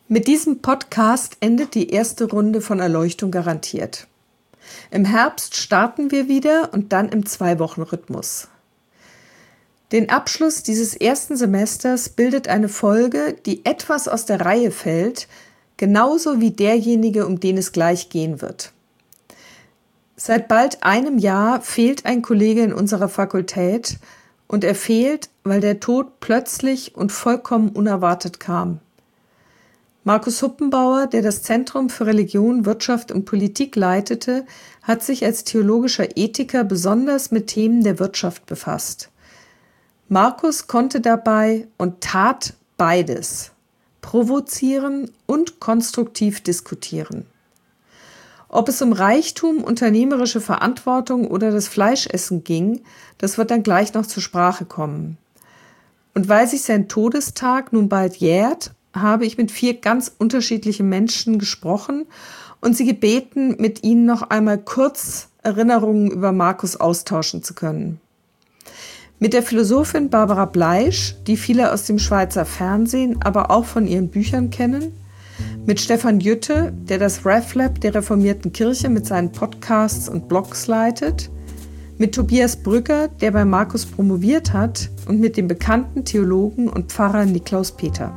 Mit diesem Podcast endet die erste Runde von Erleuchtung garantiert. Im Herbst starten wir wieder und dann im 2-Wochen-Rhythmus. Den Abschluss dieses ersten Semesters bildet eine Folge, die etwas aus der Reihe fällt, genauso wie derjenige, um den es gleich gehen wird. Seit bald einem Jahr fehlt ein Kollege in unserer Fakultät und er fehlt, weil der Tod plötzlich und vollkommen unerwartet kam. Markus Huppenbauer, der das Zentrum für Religion, Wirtschaft und Politik leitete, hat sich als theologischer Ethiker besonders mit Themen der Wirtschaft befasst. Markus konnte dabei und tat beides: provozieren und konstruktiv diskutieren. Ob es um Reichtum, unternehmerische Verantwortung oder das Fleischessen ging, das wird dann gleich noch zur Sprache kommen. Und weil sich sein Todestag nun bald jährt, habe ich mit 4 ganz unterschiedlichen Menschen gesprochen und sie gebeten, mit ihnen noch einmal kurz Erinnerungen über Markus austauschen zu können. Mit der Philosophin Barbara Bleisch, die viele aus dem Schweizer Fernsehen, aber auch von ihren Büchern kennen. Mit Stefan Jütte, der das RefLab der Reformierten Kirche mit seinen Podcasts und Blogs leitet. Mit Tobias Brügger, der bei Markus promoviert hat. Und mit dem bekannten Theologen und Pfarrer Niklaus Peter.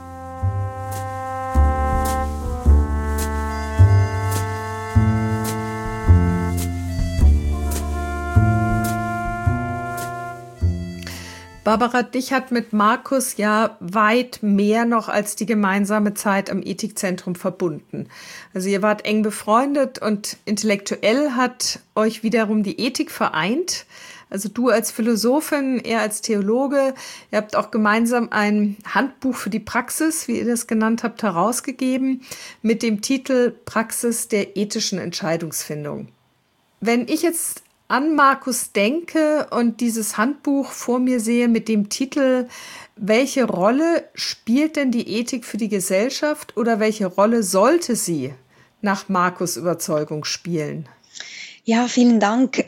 Barbara, dich hat mit Markus ja weit mehr noch als die gemeinsame Zeit am Ethikzentrum verbunden. Also ihr wart eng befreundet und intellektuell hat euch wiederum die Ethik vereint. Also du als Philosophin, er als Theologe. Ihr habt auch gemeinsam ein Handbuch für die Praxis, wie ihr das genannt habt, herausgegeben mit dem Titel Praxis der ethischen Entscheidungsfindung. Wenn ich jetzt an Markus denke und dieses Handbuch vor mir sehe mit dem Titel „Welche Rolle spielt denn die Ethik für die Gesellschaft oder welche Rolle sollte sie nach Markus' Überzeugung spielen?" Ja, vielen Dank.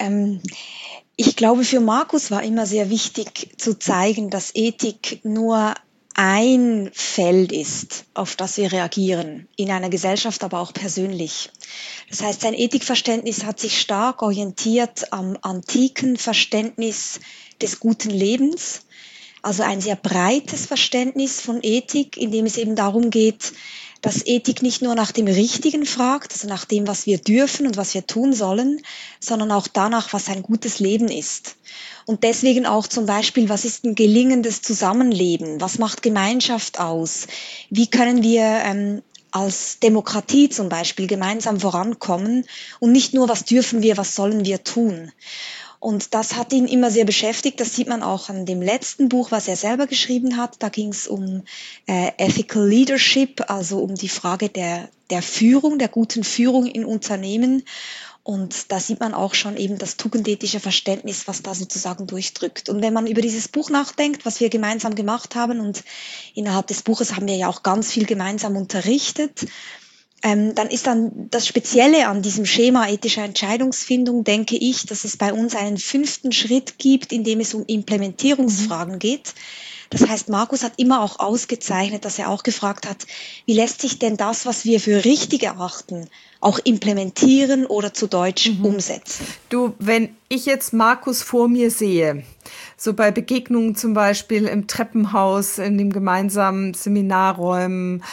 Ich glaube, für Markus war immer sehr wichtig zu zeigen, dass Ethik nur ein Feld ist, auf das wir reagieren, in einer Gesellschaft, aber auch persönlich. Das heißt, sein Ethikverständnis hat sich stark orientiert am antiken Verständnis des guten Lebens, also ein sehr breites Verständnis von Ethik, in dem es eben darum geht, dass Ethik nicht nur nach dem Richtigen fragt, also nach dem, was wir dürfen und was wir tun sollen, sondern auch danach, was ein gutes Leben ist. Und deswegen auch zum Beispiel, was ist ein gelingendes Zusammenleben? Was macht Gemeinschaft aus? Wie können wir als Demokratie zum Beispiel gemeinsam vorankommen? Und nicht nur, was dürfen wir, was sollen wir tun? Und das hat ihn immer sehr beschäftigt. Das sieht man auch an dem letzten Buch, was er selber geschrieben hat. Da ging es um Ethical Leadership, also um die Frage der Führung, der guten Führung in Unternehmen. Und da sieht man auch schon eben das tugendethische Verständnis, was da sozusagen durchdrückt. Und wenn man über dieses Buch nachdenkt, was wir gemeinsam gemacht haben, und innerhalb des Buches haben wir ja auch ganz viel gemeinsam unterrichtet, dann ist dann das Spezielle an diesem Schema ethischer Entscheidungsfindung, denke ich, dass es bei uns einen 5. Schritt gibt, in dem es um Implementierungsfragen geht. Das heißt, Markus hat immer auch ausgezeichnet, dass er auch gefragt hat, wie lässt sich denn das, was wir für richtig erachten, auch implementieren oder zu Deutsch umsetzen? Du, wenn ich jetzt Markus vor mir sehe, so bei Begegnungen zum Beispiel im Treppenhaus, in den gemeinsamen Seminarräumen,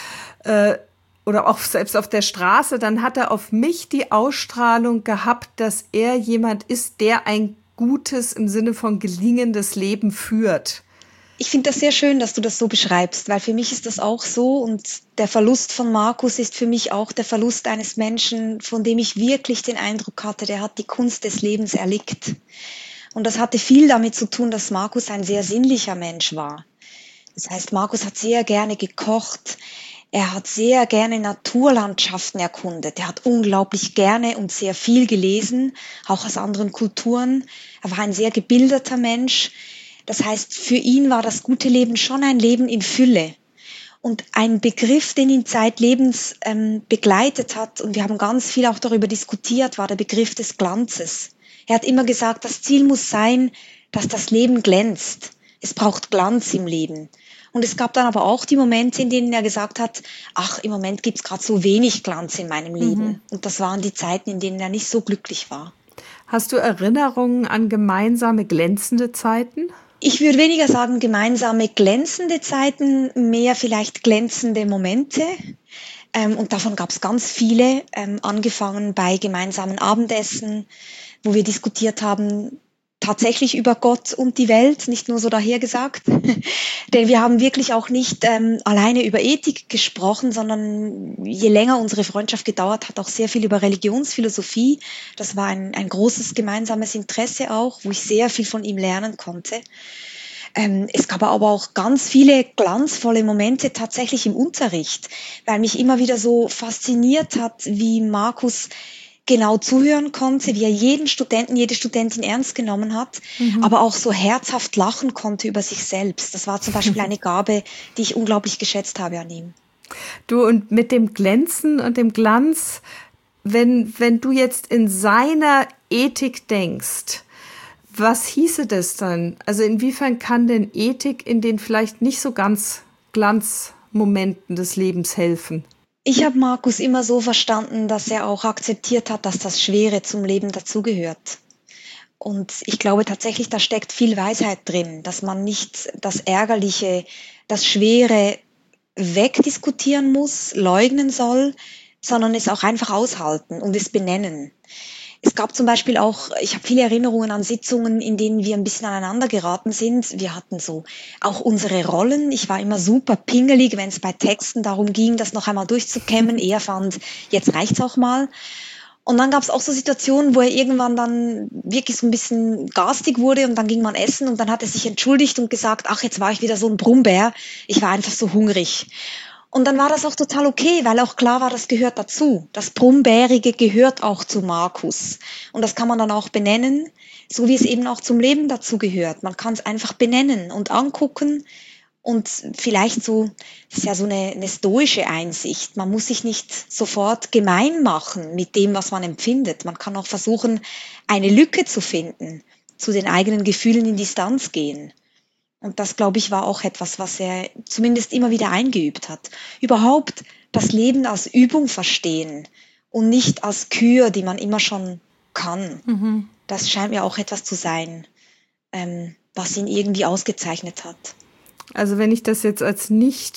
oder auch selbst auf der Straße, dann hat er auf mich die Ausstrahlung gehabt, dass er jemand ist, der ein gutes, im Sinne von gelingendes Leben führt. Ich finde das sehr schön, dass du das so beschreibst, weil für mich ist das auch so, und der Verlust von Markus ist für mich auch der Verlust eines Menschen, von dem ich wirklich den Eindruck hatte, der hat die Kunst des Lebens erlickt. Und das hatte viel damit zu tun, dass Markus ein sehr sinnlicher Mensch war. Das heißt, Markus hat sehr gerne gekocht. Er hat sehr gerne Naturlandschaften erkundet. Er hat unglaublich gerne und sehr viel gelesen, auch aus anderen Kulturen. Er war ein sehr gebildeter Mensch. Das heißt, für ihn war das gute Leben schon ein Leben in Fülle. Und ein Begriff, den ihn zeitlebens begleitet hat, und wir haben ganz viel auch darüber diskutiert, war der Begriff des Glanzes. Er hat immer gesagt, das Ziel muss sein, dass das Leben glänzt. Es braucht Glanz im Leben. Und es gab dann aber auch die Momente, in denen er gesagt hat, ach, im Moment gibt's gerade so wenig Glanz in meinem Leben. Und das waren die Zeiten, in denen er nicht so glücklich war. Hast du Erinnerungen an gemeinsame glänzende Zeiten? Ich würde weniger sagen gemeinsame glänzende Zeiten, mehr vielleicht glänzende Momente. Und davon gab es ganz viele, angefangen bei gemeinsamen Abendessen, wo wir diskutiert haben, tatsächlich über Gott und die Welt, nicht nur so dahergesagt. Denn wir haben wirklich auch nicht alleine über Ethik gesprochen, sondern je länger unsere Freundschaft gedauert hat, auch sehr viel über Religionsphilosophie. Das war ein großes gemeinsames Interesse auch, wo ich sehr viel von ihm lernen konnte. Es gab aber auch ganz viele glanzvolle Momente tatsächlich im Unterricht, weil mich immer wieder so fasziniert hat, wie Markus genau zuhören konnte, wie er jeden Studenten, jede Studentin ernst genommen hat, aber auch so herzhaft lachen konnte über sich selbst. Das war zum Beispiel eine Gabe, die ich unglaublich geschätzt habe an ihm. Du, und mit dem Glänzen und dem Glanz, wenn du jetzt in seiner Ethik denkst, was hieße das dann? Also inwiefern kann denn Ethik in den vielleicht nicht so ganz Glanzmomenten des Lebens helfen? Ich habe Markus immer so verstanden, dass er auch akzeptiert hat, dass das Schwere zum Leben dazugehört. Und ich glaube tatsächlich, da steckt viel Weisheit drin, dass man nicht das Ärgerliche, das Schwere wegdiskutieren muss, leugnen soll, sondern es auch einfach aushalten und es benennen. Es gab zum Beispiel auch, ich habe viele Erinnerungen an Sitzungen, in denen wir ein bisschen aneinander geraten sind. Wir hatten so auch unsere Rollen. Ich war immer super pingelig, wenn es bei Texten darum ging, das noch einmal durchzukämmen. Er fand, jetzt reicht's auch mal. Und dann gab es auch so Situationen, wo er irgendwann dann wirklich so ein bisschen garstig wurde und dann ging man essen und dann hat er sich entschuldigt und gesagt, ach, jetzt war ich wieder so ein Brummbär. Ich war einfach so hungrig. Und dann war das auch total okay, weil auch klar war, das gehört dazu. Das Brummbärige gehört auch zu Markus. Und das kann man dann auch benennen, so wie es eben auch zum Leben dazu gehört. Man kann es einfach benennen und angucken und vielleicht so, das ist ja so eine stoische Einsicht. Man muss sich nicht sofort gemein machen mit dem, was man empfindet. Man kann auch versuchen, eine Lücke zu finden, zu den eigenen Gefühlen in Distanz gehen. Und das, glaube ich, war auch etwas, was er zumindest immer wieder eingeübt hat. Überhaupt das Leben als Übung verstehen und nicht als Kür, die man immer schon kann. Das scheint mir auch etwas zu sein, was ihn irgendwie ausgezeichnet hat. Also wenn ich das jetzt als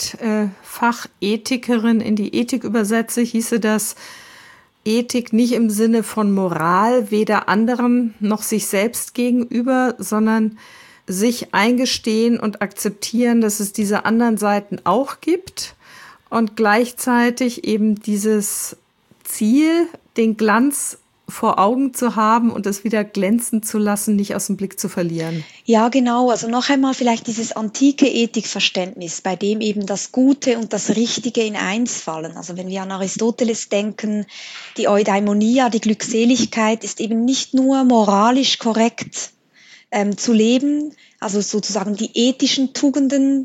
Nicht-Fachethikerin in die Ethik übersetze, hieße das Ethik nicht im Sinne von Moral, weder anderen noch sich selbst gegenüber, sondern sich eingestehen und akzeptieren, dass es diese anderen Seiten auch gibt und gleichzeitig eben dieses Ziel, den Glanz vor Augen zu haben und es wieder glänzen zu lassen, nicht aus dem Blick zu verlieren. Ja, genau. Also noch einmal vielleicht dieses antike Ethikverständnis, bei dem eben das Gute und das Richtige in eins fallen. Also wenn wir an Aristoteles denken, die Eudaimonia, die Glückseligkeit, ist eben nicht nur moralisch korrekt zu leben, also sozusagen die ethischen Tugenden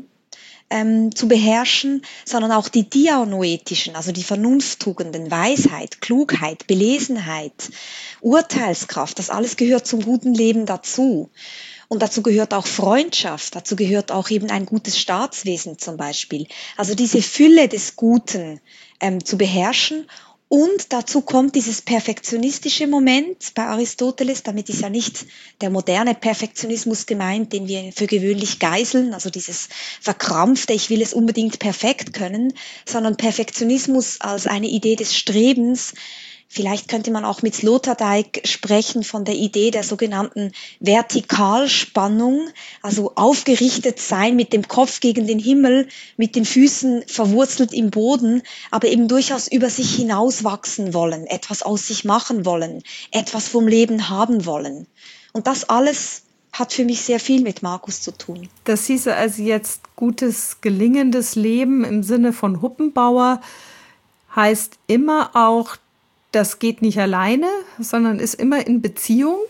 zu beherrschen, sondern auch die dianoethischen, also die Vernunfttugenden, Weisheit, Klugheit, Belesenheit, Urteilskraft, das alles gehört zum guten Leben dazu. Und dazu gehört auch Freundschaft, dazu gehört auch eben ein gutes Staatswesen zum Beispiel. Also diese Fülle des Guten zu beherrschen. Und dazu kommt dieses perfektionistische Moment bei Aristoteles. Damit ist ja nicht der moderne Perfektionismus gemeint, den wir für gewöhnlich geißeln, also dieses verkrampfte, ich will es unbedingt perfekt können, sondern Perfektionismus als eine Idee des Strebens. Vielleicht könnte man auch mit Sloterdijk sprechen von der Idee der sogenannten Vertikalspannung, also aufgerichtet sein mit dem Kopf gegen den Himmel, mit den Füßen verwurzelt im Boden, aber eben durchaus über sich hinauswachsen wollen, etwas aus sich machen wollen, etwas vom Leben haben wollen. Und das alles hat für mich sehr viel mit Markus zu tun. Das hieße also jetzt gutes, gelingendes Leben im Sinne von Huppenbauer heißt immer auch, das geht nicht alleine, sondern ist immer in Beziehung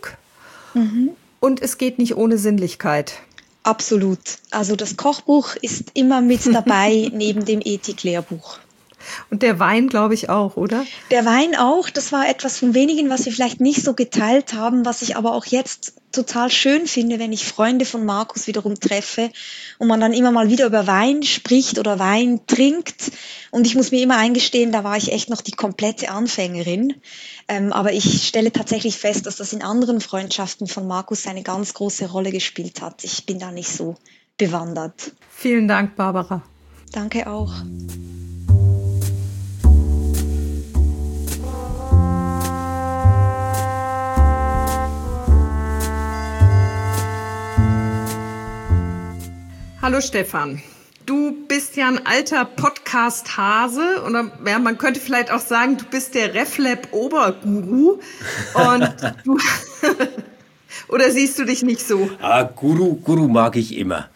und es geht nicht ohne Sinnlichkeit. Absolut. Also das Kochbuch ist immer mit dabei neben dem Ethiklehrbuch. Und der Wein, glaube ich, auch, oder? Der Wein auch, das war etwas von wenigen, was wir vielleicht nicht so geteilt haben, was ich aber auch jetzt total schön finde, wenn ich Freunde von Markus wiederum treffe und man dann immer mal wieder über Wein spricht oder Wein trinkt. Und ich muss mir immer eingestehen, da war ich echt noch die komplette Anfängerin. Aber ich stelle tatsächlich fest, dass das in anderen Freundschaften von Markus eine ganz große Rolle gespielt hat. Ich bin da nicht so bewandert. Vielen Dank, Barbara. Danke auch. Hallo Stefan, du bist ja ein alter Podcast-Hase oder ja, man könnte vielleicht auch sagen, du bist der RefLab-Oberguru und du oder siehst du dich nicht so? Guru mag ich immer.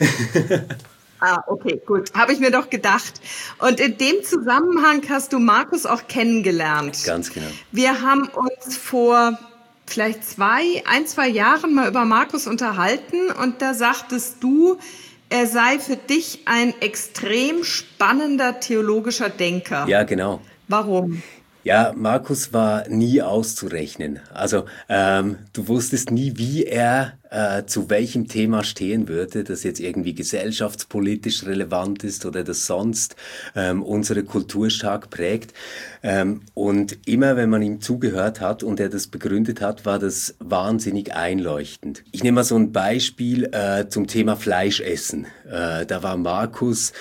Okay, gut. Habe ich mir doch gedacht. Und in dem Zusammenhang hast du Markus auch kennengelernt. Ganz genau. Wir haben uns vor vielleicht 2 Jahren mal über Markus unterhalten und da sagtest du, er sei für dich ein extrem spannender theologischer Denker. Ja, genau. Warum? Ja, Markus war nie auszurechnen. Also du wusstest nie, wie er zu welchem Thema stehen würde, das jetzt irgendwie gesellschaftspolitisch relevant ist oder das sonst unsere Kultur stark prägt. Und immer, wenn man ihm zugehört hat und er das begründet hat, war das wahnsinnig einleuchtend. Ich nehme mal so ein Beispiel zum Thema Fleischessen. Da war Markus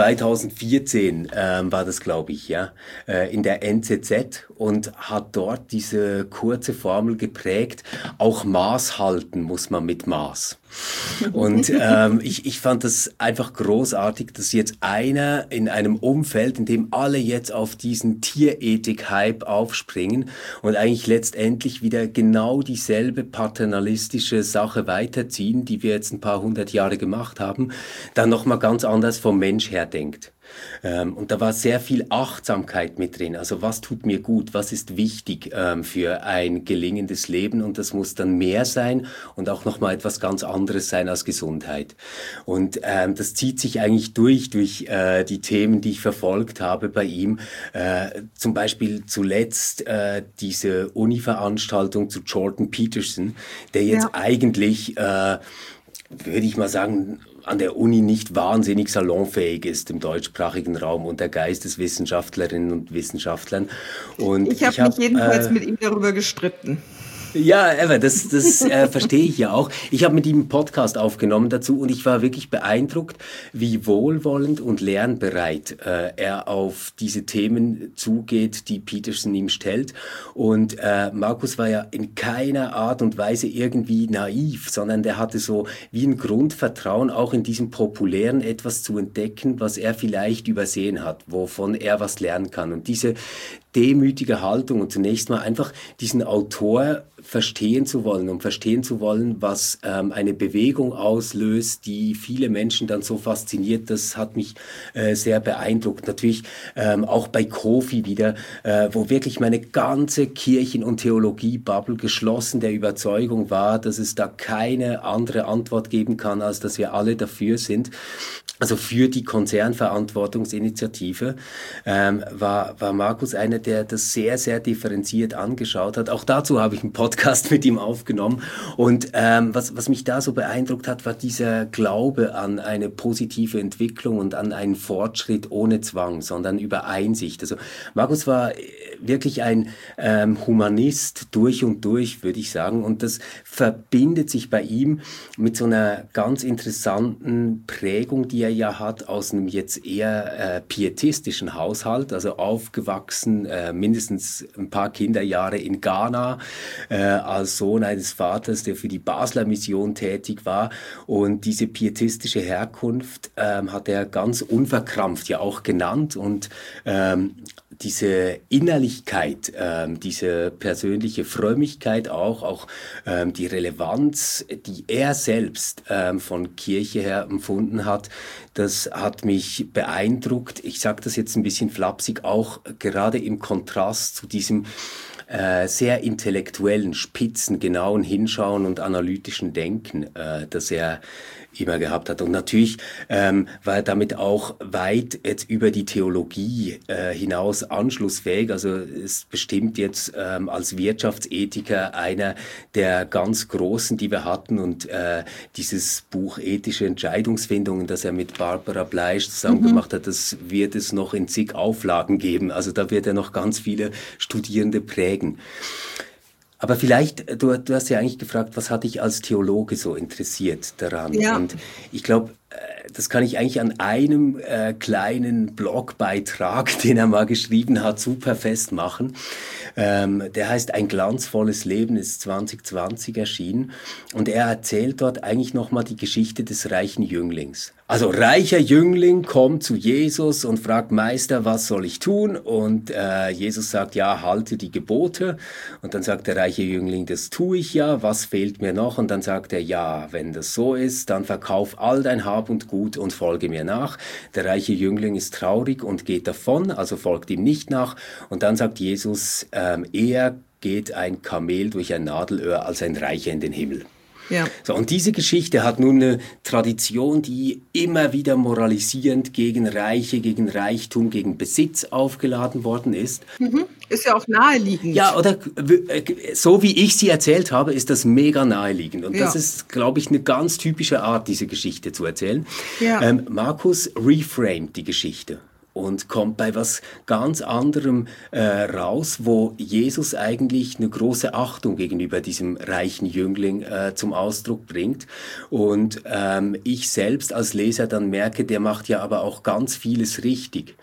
2014, war das, glaube ich, ja, in der NZZ und hat dort diese kurze Formel geprägt, auch Maß halten muss man mit Maß. Und ich fand das einfach großartig, dass jetzt einer in einem Umfeld, in dem alle jetzt auf diesen Tierethik-Hype aufspringen und eigentlich letztendlich wieder genau dieselbe paternalistische Sache weiterziehen, die wir jetzt ein paar hundert Jahre gemacht haben, dann nochmal ganz anders vom Mensch her denkt. Und da war sehr viel Achtsamkeit mit drin. Also was tut mir gut, was ist wichtig für ein gelingendes Leben, und das muss dann mehr sein und auch nochmal etwas ganz anderes sein als Gesundheit. Und das zieht sich eigentlich durch die Themen, die ich verfolgt habe bei ihm. Zum Beispiel zuletzt diese Uni-Veranstaltung zu Jordan Peterson, der jetzt eigentlich, würde ich mal sagen, an der Uni nicht wahnsinnig salonfähig ist im deutschsprachigen Raum unter Geisteswissenschaftlerinnen und Wissenschaftlern. Und ich hab mich jedenfalls mit ihm darüber gestritten. Ja, aber das verstehe ich ja auch. Ich habe mit ihm einen Podcast aufgenommen dazu und ich war wirklich beeindruckt, wie wohlwollend und lernbereit er auf diese Themen zugeht, die Peterson ihm stellt. Und Markus war ja in keiner Art und Weise irgendwie naiv, sondern der hatte so wie ein Grundvertrauen, auch in diesem Populären etwas zu entdecken, was er vielleicht übersehen hat, wovon er was lernen kann. Und diese demütige Haltung und zunächst mal einfach diesen Autor verstehen zu wollen und verstehen zu wollen, was eine Bewegung auslöst, die viele Menschen dann so fasziniert, das hat mich sehr beeindruckt. Natürlich auch bei Kofi wieder, wo wirklich meine ganze Kirchen- und Theologie-Bubble geschlossen der Überzeugung war, dass es da keine andere Antwort geben kann, als dass wir alle dafür sind. Also für die Konzernverantwortungsinitiative war Markus einer, der das sehr, sehr differenziert angeschaut hat. Auch dazu habe ich einen Podcast mit ihm aufgenommen. Und was mich da so beeindruckt hat, war dieser Glaube an eine positive Entwicklung und an einen Fortschritt ohne Zwang, sondern über Einsicht. Also Markus war wirklich ein Humanist durch und durch, würde ich sagen. Und das verbindet sich bei ihm mit so einer ganz interessanten Prägung, die er ja hat aus einem jetzt eher pietistischen Haushalt, also aufgewachsen, mindestens ein paar Kinderjahre in Ghana, als Sohn eines Vaters, der für die Basler Mission tätig war. Und diese pietistische Herkunft hat er ganz unverkrampft ja auch genannt. Und diese Innerlichkeit, diese persönliche Frömmigkeit auch die Relevanz, die er selbst von Kirche her empfunden hat, das hat mich beeindruckt. Ich sage das jetzt ein bisschen flapsig, auch gerade im Kontrast zu diesem sehr intellektuellen, spitzen, genauen Hinschauen und analytischen Denken, das er immer gehabt hat. Und natürlich war er damit auch weit jetzt über die Theologie hinaus anschlussfähig. Also ist bestimmt jetzt als Wirtschaftsethiker einer der ganz Großen, die wir hatten. Und dieses Buch Ethische Entscheidungsfindungen, das er mit Barbara Bleisch zusammen gemacht hat, das wird es noch in zig Auflagen geben. Also da wird er noch ganz viele Studierende prägen. Aber vielleicht, du hast ja eigentlich gefragt, was hat dich als Theologe so interessiert daran? Ja. Und ich glaube, das kann ich eigentlich an einem kleinen Blogbeitrag, den er mal geschrieben hat, super festmachen. Der heißt Ein glanzvolles Leben, ist 2020 erschienen. Und er erzählt dort eigentlich nochmal die Geschichte des reichen Jünglings. Also reicher Jüngling kommt zu Jesus und fragt, Meister, was soll ich tun? Und Jesus sagt, ja, halte die Gebote. Und dann sagt der reiche Jüngling, das tue ich ja, was fehlt mir noch? Und dann sagt er, ja, wenn das so ist, dann verkauf all dein Hab und Gut und folge mir nach. Der reiche Jüngling ist traurig und geht davon, also folgt ihm nicht nach. Und dann sagt Jesus, eher geht ein Kamel durch ein Nadelöhr als ein Reicher in den Himmel. Ja. So, und diese Geschichte hat nun eine Tradition, die immer wieder moralisierend gegen Reiche, gegen Reichtum, gegen Besitz aufgeladen worden ist. Ist ja auch naheliegend. Ja, oder so wie ich sie erzählt habe, ist das mega naheliegend. Und das ist, glaube ich, eine ganz typische Art, diese Geschichte zu erzählen. Ja. Markus reframed die Geschichte und kommt bei was ganz anderem raus, wo Jesus eigentlich eine große Achtung gegenüber diesem reichen Jüngling zum Ausdruck bringt. Und ich selbst als Leser dann merke, der macht ja aber auch ganz vieles richtig.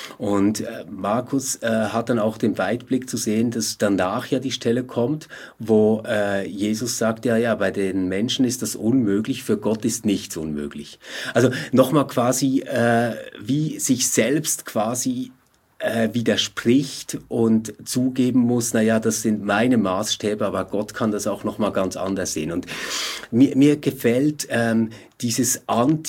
Und Markus hat dann auch den Weitblick zu sehen, dass danach ja die Stelle kommt, wo Jesus sagt, ja, bei den Menschen ist das unmöglich, für Gott ist nichts unmöglich. Also nochmal quasi, wie sich selbst quasi widerspricht und zugeben muss, naja, das sind meine Maßstäbe, aber Gott kann das auch nochmal ganz anders sehen. Und mir gefällt dieses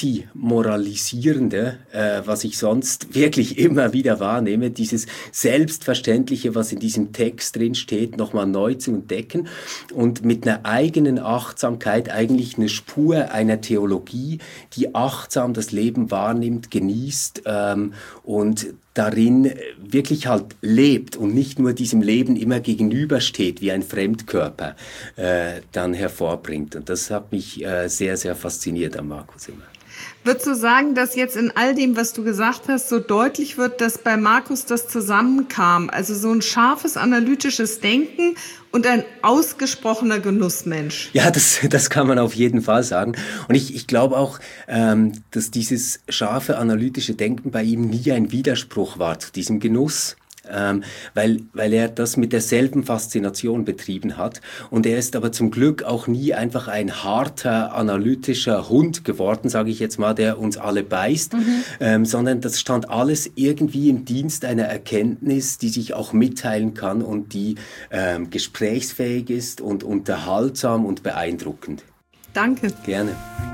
Anti-Moralisierende, was ich sonst wirklich immer wieder wahrnehme, dieses Selbstverständliche, was in diesem Text drin steht, nochmal neu zu entdecken und mit einer eigenen Achtsamkeit eigentlich eine Spur einer Theologie, die achtsam das Leben wahrnimmt, genießt und darin wirklich halt lebt und nicht nur diesem Leben immer gegenübersteht, wie ein Fremdkörper dann hervorbringt. Und das hat mich sehr, sehr fasziniert an Markus immer. Würdest du sagen, dass jetzt in all dem, was du gesagt hast, so deutlich wird, dass bei Markus das zusammenkam? Also so ein scharfes, analytisches Denken und ein ausgesprochener Genussmensch. Ja, das kann man auf jeden Fall sagen. Und ich glaube auch, dass dieses scharfe, analytische Denken bei ihm nie ein Widerspruch war zu diesem Genuss. Weil er das mit derselben Faszination betrieben hat. Und er ist aber zum Glück auch nie einfach ein harter, analytischer Hund geworden, sage ich jetzt mal, der uns alle beißt, sondern das stand alles irgendwie im Dienst einer Erkenntnis, die sich auch mitteilen kann und die gesprächsfähig ist und unterhaltsam und beeindruckend. Danke. Gerne.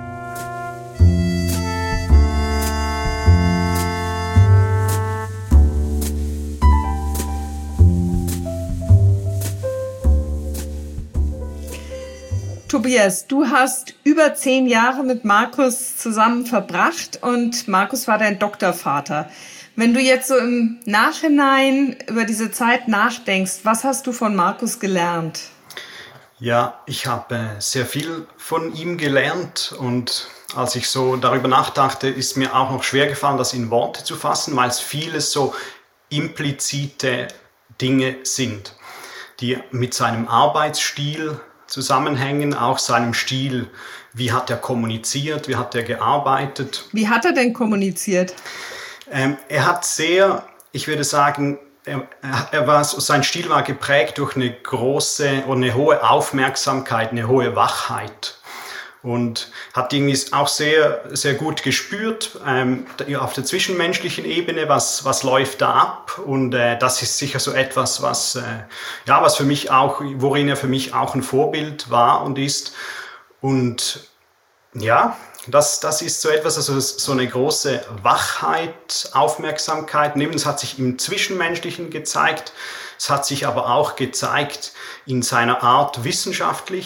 Tobias, du hast über 10 Jahre mit Markus zusammen verbracht und Markus war dein Doktorvater. Wenn du jetzt so im Nachhinein über diese Zeit nachdenkst, was hast du von Markus gelernt? Ja, ich habe sehr viel von ihm gelernt und als ich so darüber nachdachte, ist mir auch noch schwer gefallen, das in Worte zu fassen, weil es vieles so implizite Dinge sind, die mit seinem Arbeitsstil zusammenhängen, auch seinem Stil. Wie hat er kommuniziert? Wie hat er gearbeitet? Wie hat er denn kommuniziert? Er hat sehr, ich würde sagen, sein Stil war geprägt durch eine große und eine hohe Aufmerksamkeit, eine hohe Wachheit. Und hat irgendwie auch sehr, sehr gut gespürt auf der zwischenmenschlichen Ebene, was läuft da ab. Und das ist sicher so etwas, was für mich auch, worin er für mich auch ein Vorbild war und ist. Und ja, das ist so etwas, also so eine große Wachheit, Aufmerksamkeit. Es hat sich im Zwischenmenschlichen gezeigt. Es hat sich aber auch gezeigt in seiner Art, wissenschaftlich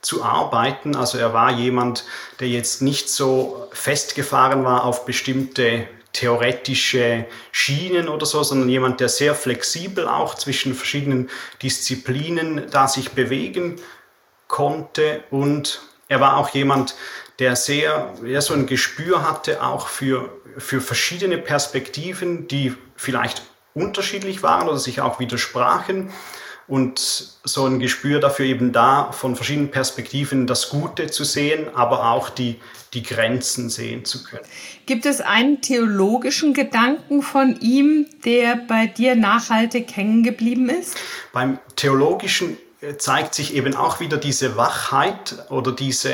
zu arbeiten. Also er war jemand, der jetzt nicht so festgefahren war auf bestimmte theoretische Schienen oder so, sondern jemand, der sehr flexibel auch zwischen verschiedenen Disziplinen da sich bewegen konnte. Und er war auch jemand, der so ein Gespür hatte auch für verschiedene Perspektiven, die vielleicht unterschiedlich waren oder sich auch widersprachen. Und so ein Gespür dafür eben da, von verschiedenen Perspektiven das Gute zu sehen, aber auch die Grenzen sehen zu können. Gibt es einen theologischen Gedanken von ihm, der bei dir nachhaltig hängen geblieben ist? Beim Theologischen zeigt sich eben auch wieder diese Wachheit oder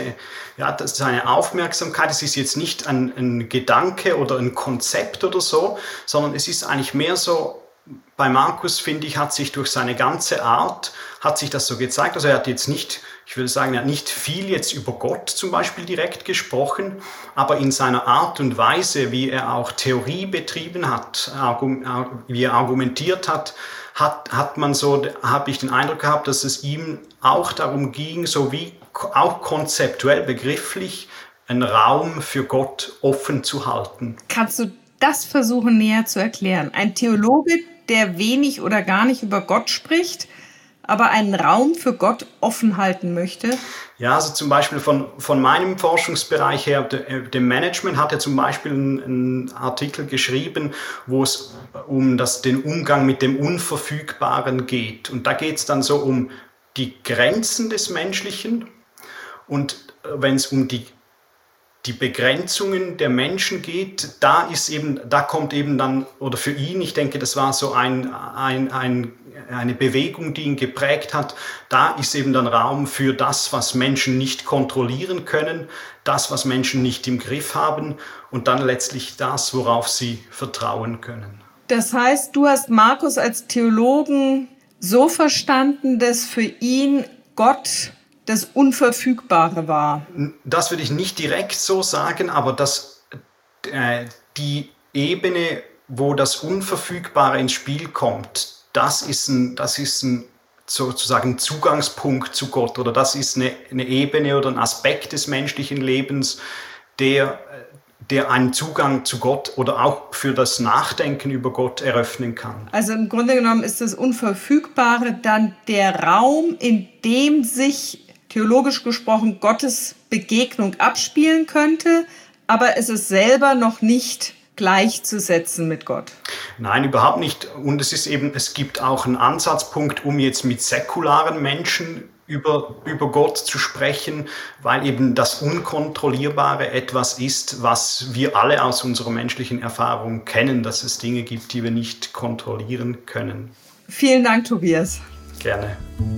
seine Aufmerksamkeit. Es ist jetzt nicht ein Gedanke oder ein Konzept oder so, sondern es ist eigentlich mehr so, bei Markus, finde ich, hat sich durch seine ganze Art, hat sich das so gezeigt. Also er hat jetzt nicht, ich würde sagen, er hat nicht viel jetzt über Gott zum Beispiel direkt gesprochen, aber in seiner Art und Weise, wie er auch Theorie betrieben hat, wie er argumentiert hat, habe ich den Eindruck gehabt, dass es ihm auch darum ging, so wie auch konzeptuell, begrifflich, einen Raum für Gott offen zu halten. Kannst du das versuchen näher zu erklären? Ein Theologe, der wenig oder gar nicht über Gott spricht, aber einen Raum für Gott offen halten möchte? Ja, also zum Beispiel von meinem Forschungsbereich her, dem Management, hat er zum Beispiel einen Artikel geschrieben, wo es um den Umgang mit dem Unverfügbaren geht. Und da geht es dann so um die Grenzen des Menschlichen. Und wenn es um die Begrenzungen der Menschen geht, da kommt eben dann, oder für ihn, ich denke, das war so eine Bewegung, die ihn geprägt hat, da ist eben dann Raum für das, was Menschen nicht kontrollieren können, das, was Menschen nicht im Griff haben und dann letztlich das, worauf sie vertrauen können. Das heißt, du hast Markus als Theologen so verstanden, dass für ihn Gott das Unverfügbare war. Das würde ich nicht direkt so sagen, aber die Ebene, wo das Unverfügbare ins Spiel kommt, das ist ein sozusagen Zugangspunkt zu Gott, oder das ist eine Ebene oder ein Aspekt des menschlichen Lebens, der einen Zugang zu Gott oder auch für das Nachdenken über Gott eröffnen kann. Also im Grunde genommen ist das Unverfügbare dann der Raum, in dem sich theologisch gesprochen Gottes Begegnung abspielen könnte, aber es ist selber noch nicht gleichzusetzen mit Gott. Nein, überhaupt nicht. Und es gibt auch einen Ansatzpunkt, um jetzt mit säkularen Menschen über Gott zu sprechen, weil eben das Unkontrollierbare etwas ist, was wir alle aus unserer menschlichen Erfahrung kennen, dass es Dinge gibt, die wir nicht kontrollieren können. Vielen Dank, Tobias. Gerne.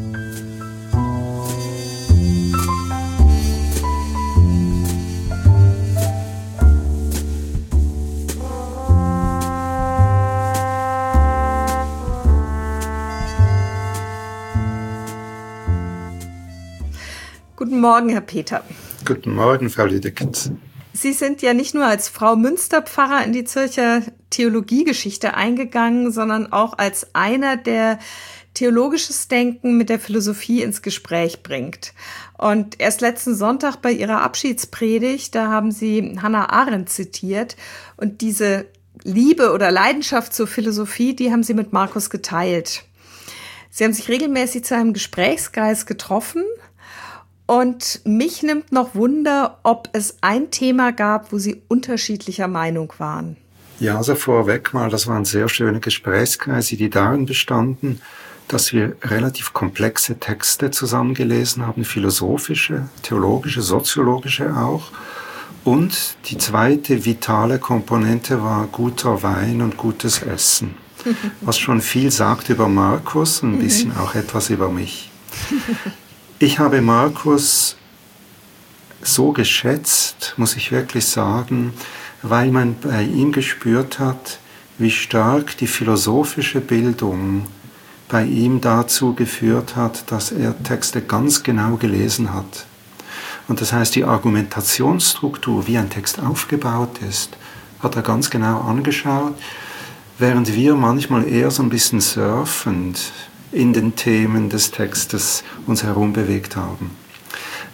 Guten Morgen, Herr Peter. Guten Morgen, Frau Lüdekens. Sie sind ja nicht nur als Frau Münsterpfarrer in die Zürcher Theologiegeschichte eingegangen, sondern auch als einer, der theologisches Denken mit der Philosophie ins Gespräch bringt. Und erst letzten Sonntag bei Ihrer Abschiedspredigt, da haben Sie Hannah Arendt zitiert. Und diese Liebe oder Leidenschaft zur Philosophie, die haben Sie mit Markus geteilt. Sie haben sich regelmäßig zu einem Gesprächskreis getroffen. Und mich nimmt noch Wunder, ob es ein Thema gab, wo Sie unterschiedlicher Meinung waren. Ja, also vorweg mal, das waren sehr schöne Gesprächskreise, die darin bestanden, dass wir relativ komplexe Texte zusammengelesen haben, philosophische, theologische, soziologische auch. Und die zweite vitale Komponente war guter Wein und gutes Essen, was schon viel sagt über Markus und ein bisschen auch etwas über mich. Ich habe Markus so geschätzt, muss ich wirklich sagen, weil man bei ihm gespürt hat, wie stark die philosophische Bildung bei ihm dazu geführt hat, dass er Texte ganz genau gelesen hat. Und das heißt, die Argumentationsstruktur, wie ein Text aufgebaut ist, hat er ganz genau angeschaut, während wir manchmal eher so ein bisschen surfend in den Themen des Textes uns herumbewegt haben.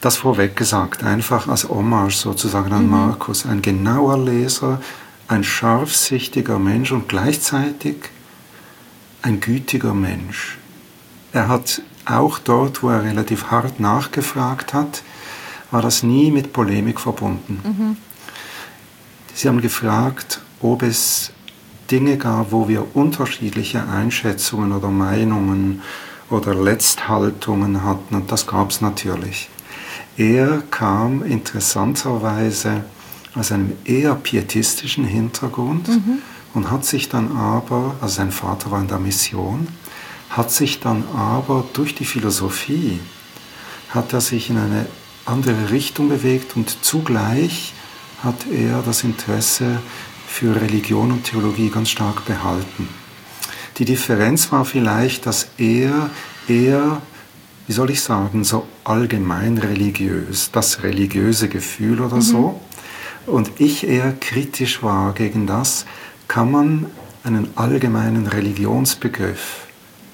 Das vorweg gesagt, einfach als Hommage sozusagen an Markus. Ein genauer Leser, ein scharfsichtiger Mensch und gleichzeitig ein gütiger Mensch. Er hat auch dort, wo er relativ hart nachgefragt hat, war das nie mit Polemik verbunden. Sie haben gefragt, ob es Dinge gab, wo wir unterschiedliche Einschätzungen oder Meinungen oder Letzthaltungen hatten, und das gab es natürlich. Er kam interessanterweise aus einem eher pietistischen Hintergrund und hat sich dann aber, also sein Vater war in der Mission, hat sich dann aber durch die Philosophie, hat er sich in eine andere Richtung bewegt und zugleich hat er das Interesse für Religion und Theologie ganz stark behalten. Die Differenz war vielleicht, dass er eher, wie soll ich sagen, so allgemein religiös, das religiöse Gefühl oder so, und ich eher kritisch war gegen das, kann man einen allgemeinen Religionsbegriff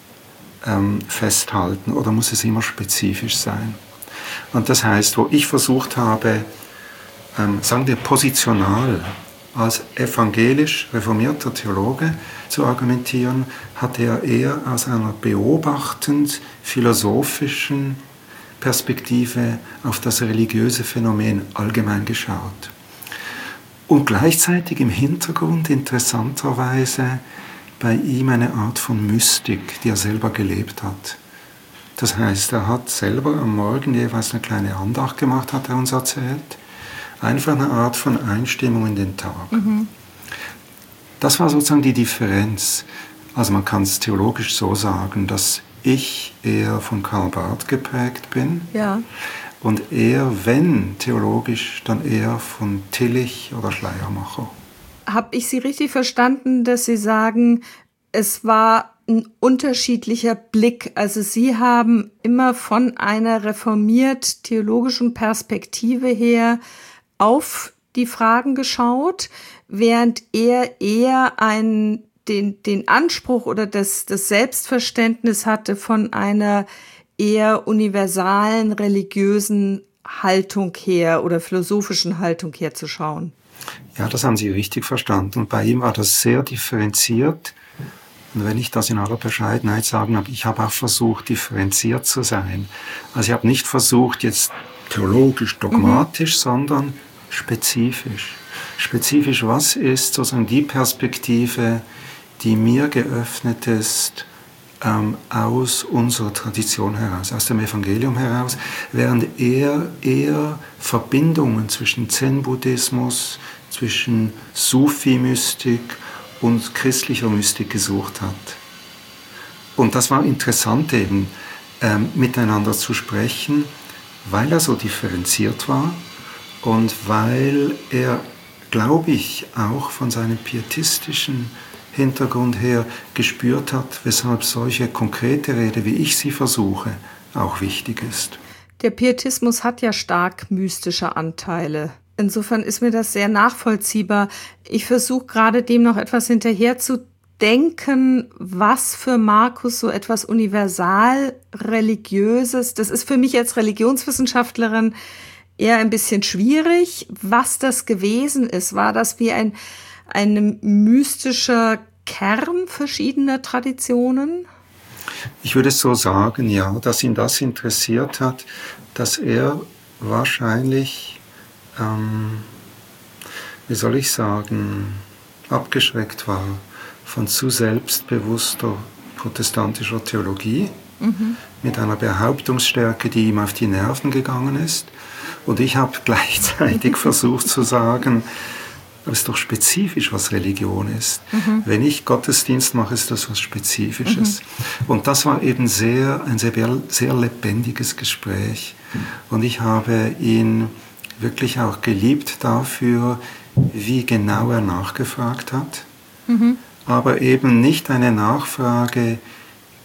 festhalten oder muss es immer spezifisch sein? Und das heißt, wo ich versucht habe, sagen wir positional, als evangelisch reformierter Theologe zu argumentieren, hat er eher aus einer beobachtend philosophischen Perspektive auf das religiöse Phänomen allgemein geschaut. Und gleichzeitig im Hintergrund interessanterweise bei ihm eine Art von Mystik, die er selber gelebt hat. Das heißt, er hat selber am Morgen jeweils eine kleine Andacht gemacht, hat er uns erzählt. Einfach eine Art von Einstimmung in den Tag. Das war sozusagen die Differenz. Also man kann es theologisch so sagen, dass ich eher von Karl Barth geprägt bin. Ja. Und er, wenn theologisch, dann eher von Tillich oder Schleiermacher. Habe ich Sie richtig verstanden, dass Sie sagen, es war ein unterschiedlicher Blick? Also Sie haben immer von einer reformiert-theologischen Perspektive her auf die Fragen geschaut, während er eher den Anspruch oder das Selbstverständnis hatte von einer eher universalen religiösen Haltung her oder philosophischen Haltung her zu schauen. Ja, das haben Sie richtig verstanden. Und bei ihm war das sehr differenziert. Und wenn ich das in aller Bescheidenheit sagen habe, ich habe auch versucht, differenziert zu sein. Also ich habe nicht versucht, jetzt theologisch, dogmatisch, sondern spezifisch. Spezifisch, was ist sozusagen die Perspektive, die mir geöffnet ist, aus unserer Tradition heraus, aus dem Evangelium heraus, während er eher Verbindungen zwischen Zen-Buddhismus, zwischen Sufi-Mystik und christlicher Mystik gesucht hat. Und das war interessant eben, miteinander zu sprechen, weil er so differenziert war und weil er, glaube ich, auch von seinem pietistischen Hintergrund her gespürt hat, weshalb solche konkrete Rede, wie ich sie versuche, auch wichtig ist. Der Pietismus hat ja stark mystische Anteile. Insofern ist mir das sehr nachvollziehbar. Ich versuche gerade dem noch etwas hinterher zu denken, was für Markus so etwas universal Religiöses, das ist für mich als Religionswissenschaftlerin eher ein bisschen schwierig, was das gewesen ist. War das wie ein mystischer Kern verschiedener Traditionen? Ich würde es so sagen, ja, dass ihn das interessiert hat, dass er wahrscheinlich, wie soll ich sagen, abgeschreckt war von zu selbstbewusster protestantischer Theologie, mit einer Behauptungsstärke, die ihm auf die Nerven gegangen ist. Und ich habe gleichzeitig versucht zu sagen, aber es ist doch spezifisch, was Religion ist. Wenn ich Gottesdienst mache, ist das was Spezifisches. Und das war eben ein sehr lebendiges Gespräch. Und ich habe ihn wirklich auch geliebt dafür, wie genau er nachgefragt hat. Aber eben nicht eine Nachfrage,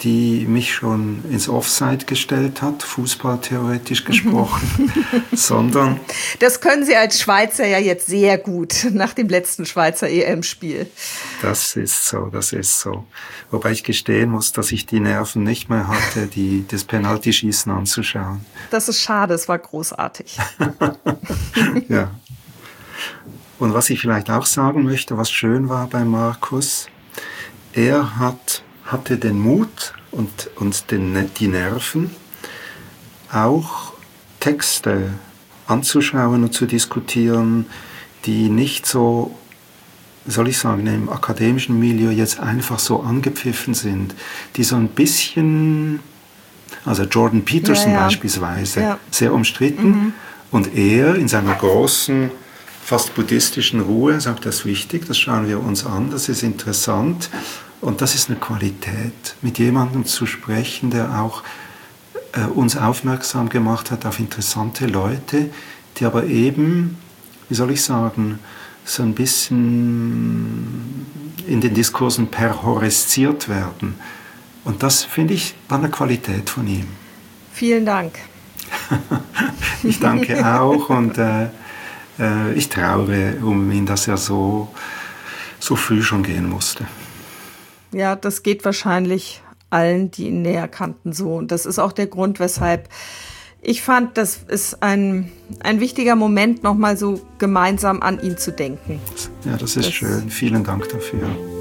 die mich schon ins Offside gestellt hat, fußballtheoretisch gesprochen, sondern... Das können Sie als Schweizer ja jetzt sehr gut, nach dem letzten Schweizer EM-Spiel. Das ist so. Wobei ich gestehen muss, dass ich die Nerven nicht mehr hatte, das Penaltyschießen anzuschauen. Das ist schade, es war großartig. Ja. Und was ich vielleicht auch sagen möchte, was schön war bei Markus, er hatte den Mut und die Nerven, auch Texte anzuschauen und zu diskutieren, die nicht so, soll ich sagen, im akademischen Milieu jetzt einfach so angepfiffen sind, die so ein bisschen, also Jordan Peterson beispielsweise, sehr umstritten, und er in seiner großen, fast buddhistischen Ruhe sagt, das ist wichtig, das schauen wir uns an, das ist interessant. Und das ist eine Qualität, mit jemandem zu sprechen, der auch uns aufmerksam gemacht hat auf interessante Leute, die aber eben, wie soll ich sagen, so ein bisschen in den Diskursen perhoresziert werden. Und das, finde ich, war eine Qualität von ihm. Vielen Dank. Ich danke auch und ich traure um ihn, dass er so früh schon gehen musste. Ja, das geht wahrscheinlich allen, die ihn näher kannten, so. Und das ist auch der Grund, weshalb ich fand, das ist ein wichtiger Moment, nochmal so gemeinsam an ihn zu denken. Ja, das ist schön. Vielen Dank dafür.